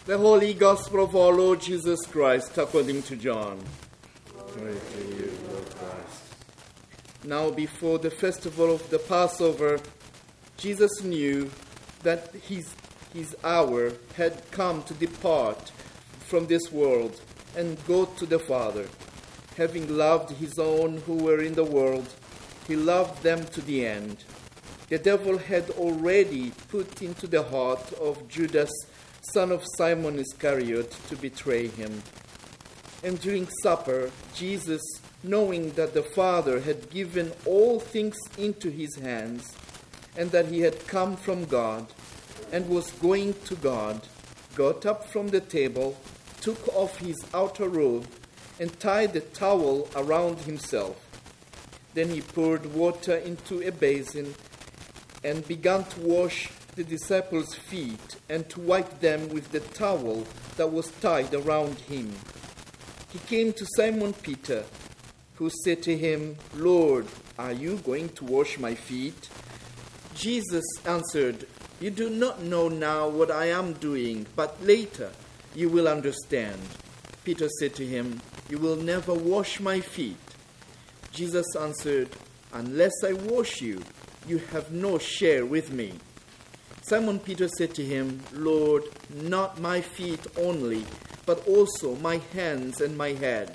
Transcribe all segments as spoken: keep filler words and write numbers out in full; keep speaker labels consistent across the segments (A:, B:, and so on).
A: The Holy Gospel of our Lord Jesus Christ according to John. Glory to you, Lord Christ. Now before the festival of the Passover, Jesus knew that his, his hour had come to depart from this world and go to the Father. Having loved his own who were in the world, he loved them to the end. The devil had already put into the heart of Judas, son of Simon Iscariot, to betray him. And during supper, Jesus, knowing that the Father had given all things into his hands, and that he had come from God, and was going to God, got up from the table, took off his outer robe, and tied a towel around himself. Then he poured water into a basin, and began to wash the disciples' feet and to wipe them with the towel that was tied around him. He came to Simon Peter, who said to him, "Lord, are you going to wash my feet?" Jesus answered, "You do not know now what I am doing, but later you will understand." Peter said to him, "You will never wash my feet." Jesus answered, "Unless I wash you, you have no share with me." Simon Peter said to him, "Lord, not my feet only, but also my hands and my head."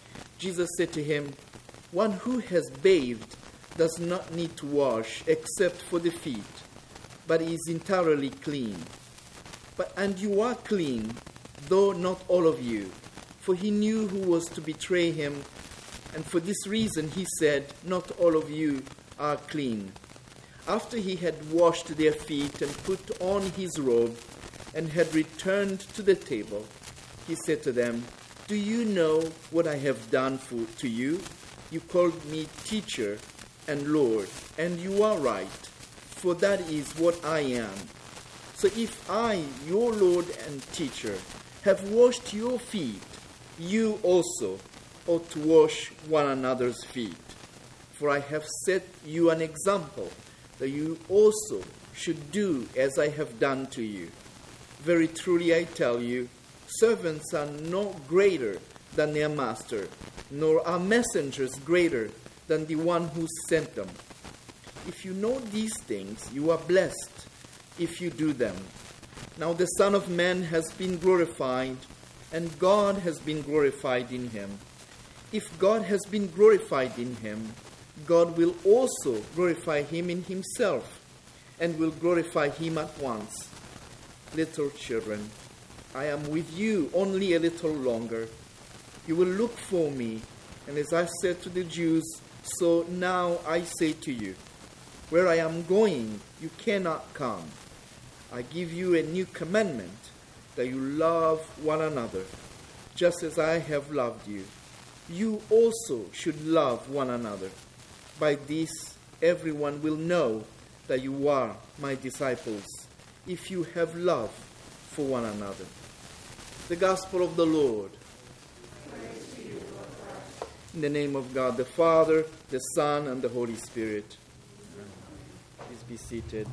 A: Jesus said to him, "One who has bathed does not need to wash except for the feet, but is entirely clean. But and you are clean, though not all of you." For he knew who was to betray him, and for this reason he said, "Not all of you are clean." After he had washed their feet and put on his robe and had returned to the table, he said to them, "Do you know what I have done for, to you? You called me teacher and Lord, and you are right, for that is what I am. So if I, your Lord and teacher, have washed your feet, you also ought to wash one another's feet. For I have set you an example, that you also should do as I have done to you. Very truly I tell you, servants are no greater than their master, nor are messengers greater than the one who sent them. If you know these things, you are blessed if you do them. Now the Son of Man has been glorified, and God has been glorified in him. If God has been glorified in him, God will also glorify him in himself, and will glorify him at once. Little children, I am with you only a little longer. You will look for me, and as I said to the Jews, so now I say to you, where I am going, you cannot come. I give you a new commandment, that you love one another, just as I have loved you. You also should love one another. By this, everyone will know that you are my disciples, if you have love for one another. The Gospel of the Lord.
B: Praise to you, Lord Christ.
A: In the name of God the Father, the Son, and the Holy Spirit. Please be seated.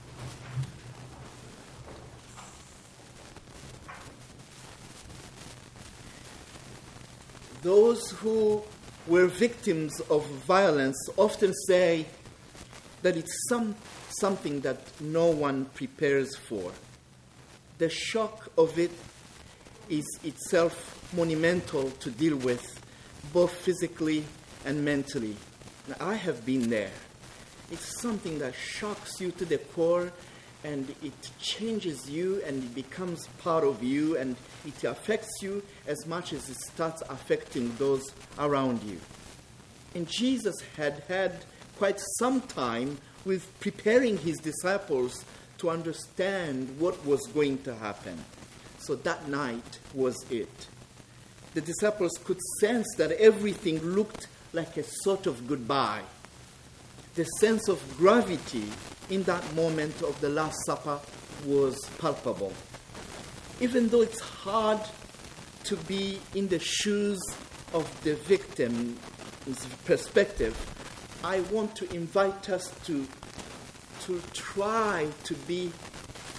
A: Those who were victims of violence often say that it's some, something that no one prepares for. The shock of it is itself monumental to deal with, both physically and mentally. Now, I have been there. It's something that shocks you to the core, and it changes you, and it becomes part of you, and it affects you as much as it starts affecting those around you. And Jesus had had quite some time with preparing his disciples to understand what was going to happen. So that night was it. The disciples could sense that everything looked like a sort of goodbye. The sense of gravity in that moment of the Last Supper was palpable. Even though it's hard to be in the shoes of the victim's perspective, I want to invite us to, to try to be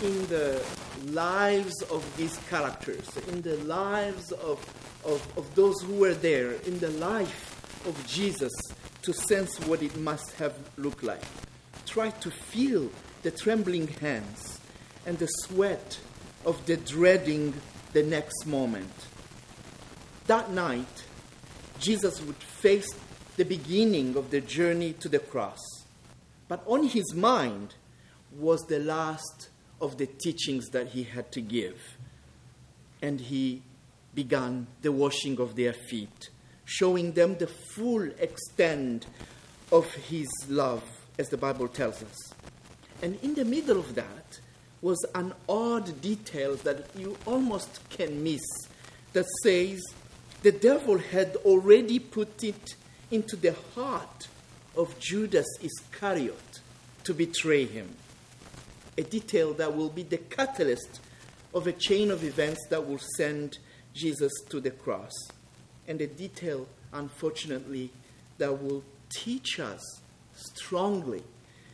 A: in the lives of these characters, in the lives of, of, of those who were there, in the life of Jesus, to sense what it must have looked like. Try to feel the trembling hands and the sweat of the dreading the next moment. That night, Jesus would face the beginning of the journey to the cross. But on his mind was the last of the teachings that he had to give. And he began the washing of their feet, showing them the full extent of his love, as the Bible tells us. And in the middle of that was an odd detail that you almost can miss, that says the devil had already put it into the heart of Judas Iscariot to betray him. A detail that will be the catalyst of a chain of events that will send Jesus to the cross. And a detail, unfortunately, that will teach us strongly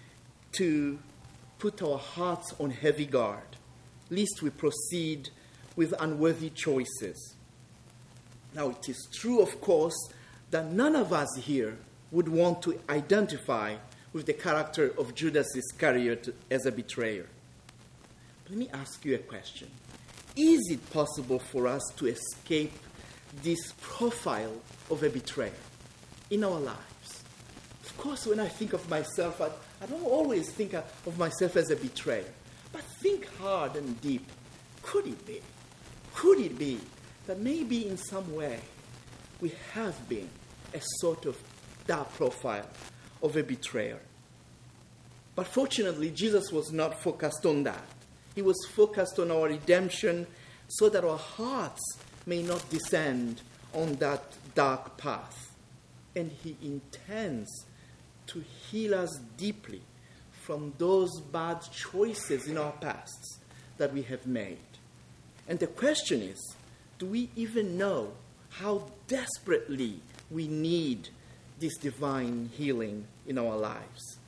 A: to put our hearts on heavy guard, lest we proceed with unworthy choices. Now, it is true, of course, that none of us here would want to identify with the character of Judas Iscariot as a betrayer. Let me ask you a question. Is it possible for us to escape this profile of a betrayer in our lives? Of course, when I think of myself, I, I don't always think of myself as a betrayer. But think hard and deep. Could it be? Could it be that maybe in some way we have been a sort of that profile of a betrayer? But fortunately, Jesus was not focused on that. He was focused on our redemption so that our hearts may not descend on that dark path. And he intends to heal us deeply from those bad choices in our pasts that we have made. And the question is, do we even know how desperately we need this divine healing in our lives?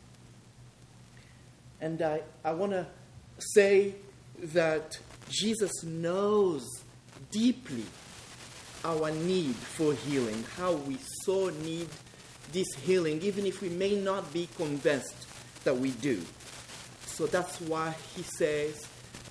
A: And I, I want to say that Jesus knows deeply our need for healing, how we so need this healing, even if we may not be convinced that we do. So that's why he says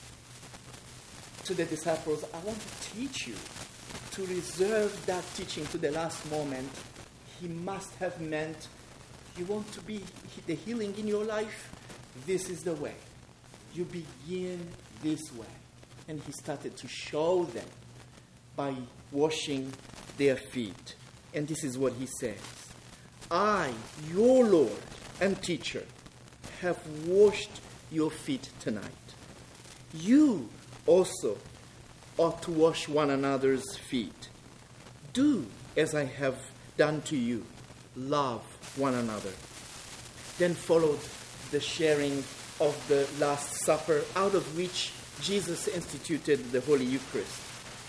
A: to the disciples, I want to teach you to reserve that teaching to the last moment. He must have meant, you want to be the healing in your life? This is the way. You begin this way. And he started to show them by washing their feet. And this is what he says. I, your Lord and teacher, have washed your feet tonight. You also ought to wash one another's feet. Do as I have done to you. Love one another. Then followed the sharing of the Last Supper, out of which Jesus instituted the Holy Eucharist.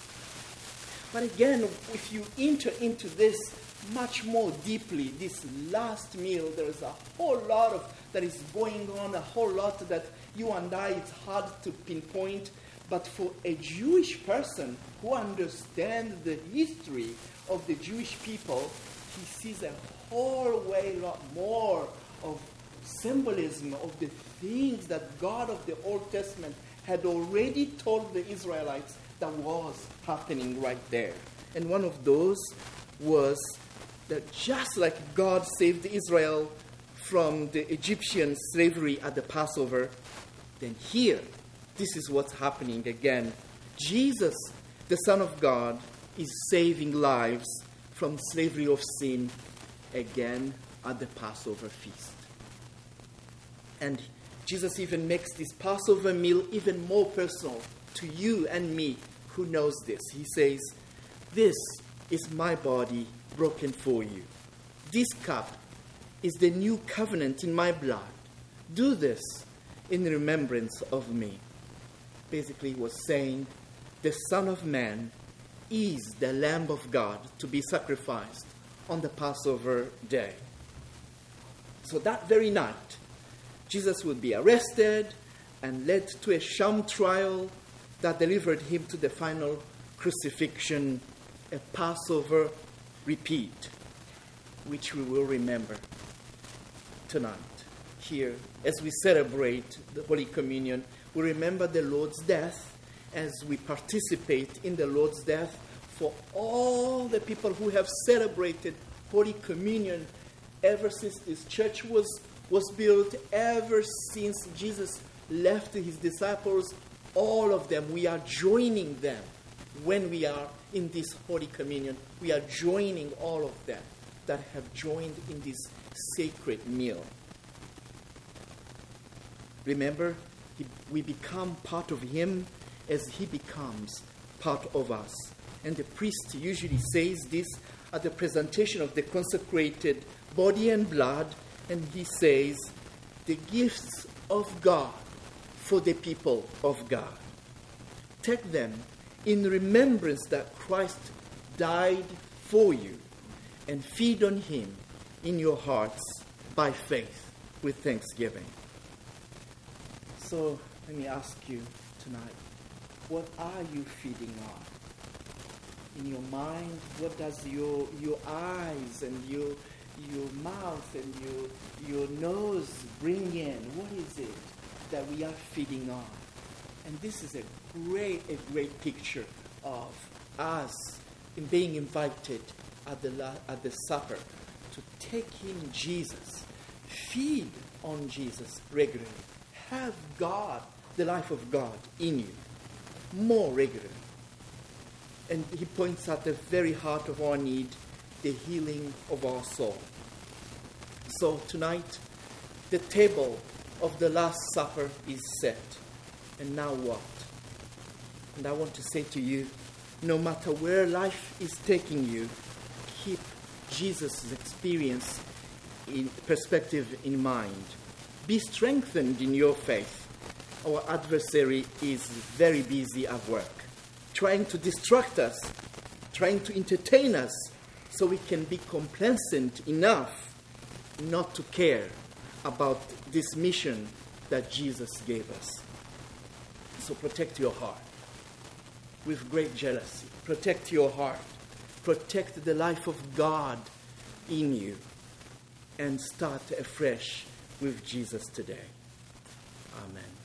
A: But again, if you enter into this much more deeply, this last meal, there is a whole lot of that is going on, a whole lot that you and I, it's hard to pinpoint. But for a Jewish person who understands the history of the Jewish people, he sees a whole way lot more of symbolism of the things that God of the Old Testament had already told the Israelites that was happening right there. And one of those was that just like God saved Israel from the Egyptian slavery at the Passover, then here, this is what's happening again. Jesus, the Son of God, is saving lives from slavery of sin again at the Passover feast. And Jesus even makes this Passover meal even more personal to you and me who knows this. He says, this is my body broken for you. This cup is the new covenant in my blood. Do this in remembrance of me. Basically, he was saying the Son of Man is the Lamb of God to be sacrificed on the Passover day. So that very night, Jesus would be arrested and led to a sham trial that delivered him to the final crucifixion, a Passover repeat, which we will remember tonight here as we celebrate the Holy Communion. We remember the Lord's death as we participate in the Lord's death for all the people who have celebrated Holy Communion ever since this church was, was built, ever since Jesus left his disciples. All of them, we are joining them when we are in this Holy Communion. We are joining all of them that have joined in this sacred meal. Remember, he, we become part of him as he becomes part of us. And the priest usually says this at the presentation of the consecrated body and blood, and he says, the gifts of God for the people of God. Take them in remembrance that Christ died for you, and feed on him in your hearts by faith with thanksgiving. So let me ask you tonight, what are you feeding on? In your mind, what does your your eyes and your your mouth and your your nose bring in? What is it that we are feeding on? And this is a great a great picture of us in being invited at the la- at the supper to take in Jesus, feed on Jesus regularly, have God, the life of God, in you more regularly. And he points at the very heart of our need, the healing of our soul. So tonight, the table of the Last Supper is set. And now what? And I want to say to you, no matter where life is taking you, keep Jesus' experience in perspective in mind. Be strengthened in your faith. Our adversary is very busy at work, trying to distract us, trying to entertain us, so we can be complacent enough not to care about this mission that Jesus gave us. So protect your heart with great jealousy. Protect your heart. Protect the life of God in you. And start afresh with Jesus today. Amen.